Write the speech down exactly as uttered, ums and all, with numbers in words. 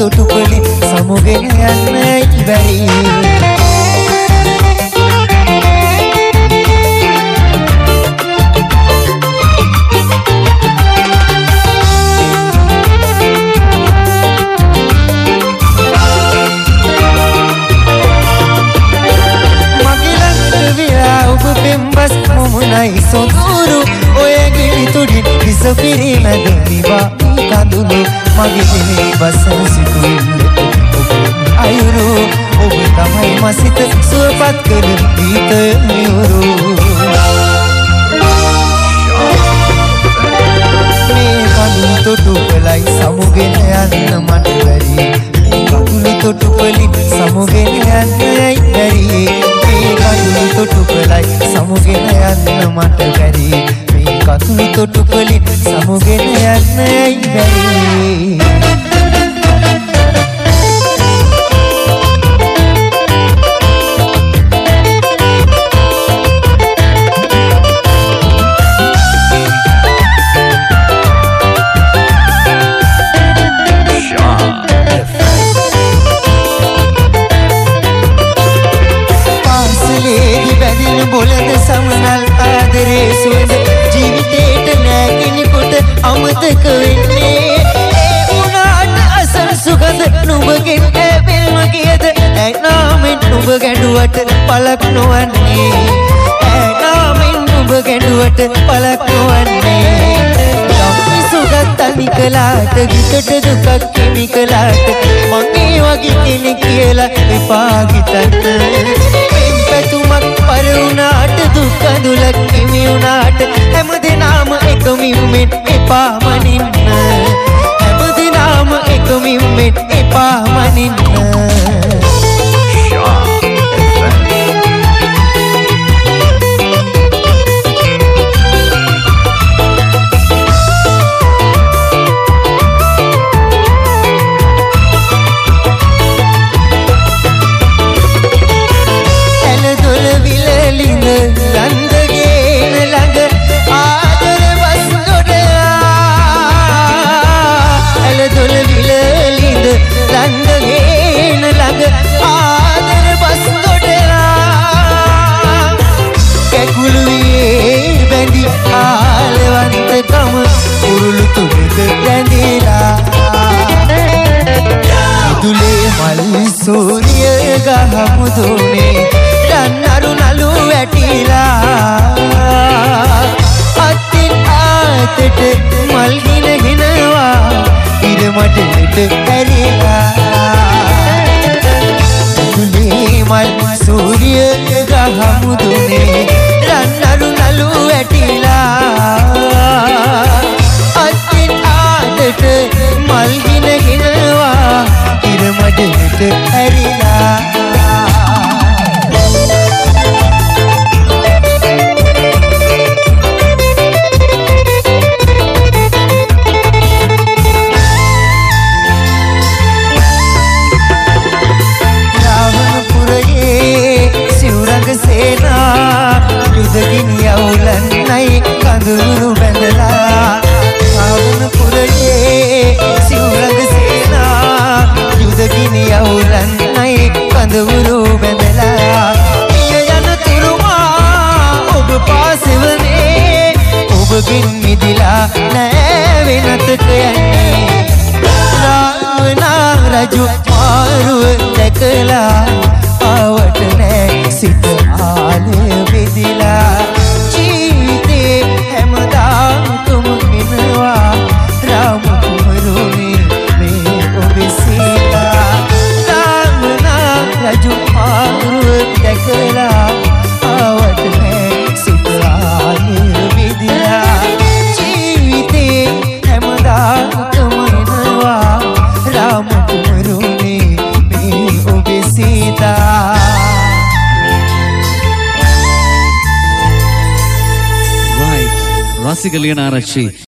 තොටුපලින් සමුගෙන යන්නයි බැරි. Pembas mumunai soduru oya gili tudin disapiri madaniwa kadulu mage dene basan situille ayuru ob tamai masita suwapat kala geeta miyuru me kadulu totupalai samugen yanna mata bari kadulu totupalin samugen yannai bari kadulu totupalai samugen yanna mata bari මේ කතුළු තොටුපලින් සමුගෙන යන්නයි බැරි. बोलद समनल आदरे सुंद जीवितेट නැගිනකොට අමතක වෙන්නේ ඒ උනාට අසල් සුගඳ නුඹගෙන් ඇවෙල්ම ගියද ඇනාමෙන් නුඹ ගැඩුවට පලක් නොවන්නේ ඇනාමෙන් නුඹ ගැඩුවට පලක් නොවන්නේ සුගත් තනිකලාට ගිතට දුකක් කිමිකලාට මගේ වගේ කෙනෙක් කියලා එපා ගිතන්න පැතුමක් පර වුණාට දුක් අඳුලක් හිමි වුණාට හැමදෙනාම එක මිම්මෙන් එපා මනින්න හැමදෙනාම එක මිම්මෙන් එපා මනින්න. සූරිය ගහමුදුනේ රන්නරු නලු වැටිලා අතින් ආතට මල් ගිනගෙනවා ඉර මඩලට ඇරිලා දුලේ මල් සූරිය ගහමුදුනේ රන්නරු නලු වැටිලා අතින් ආතට මල් ගිනගෙනවා ඉර මඩලට ඇරිලා. රාවණපුරයේ සිවුරඟ සේනා යුදගිනි අවුලන්නයි කඳුරු බැඳලා රාවණපුරයේ සිවුරඟ සේනා යුදගිනි අවුලන්නයි කඳුරු බැඳලා පිය යන තුරුමා ඔබ පාසෙවනේ ඔබගෙන් මිදිලා නෑ වෙනතට යන්නේ රාවණා රජු මාරුව දැකලා ආවට නෑ සිත ආලය බෙදිලා ජීවිතේ හැමදාම තුම වෙනවා රාම කුමරුනේ මේ ඔබේ සීතා රාවණා රජු මාරුව දැකලා ආවට නෑ සිත ආලය බෙදිලා ජීවිතේ හැමදාම තුම වෙනවා රාම කුමරුනේ මේ ඔබේ සීතා. Right, Rasika Liyanarachchi.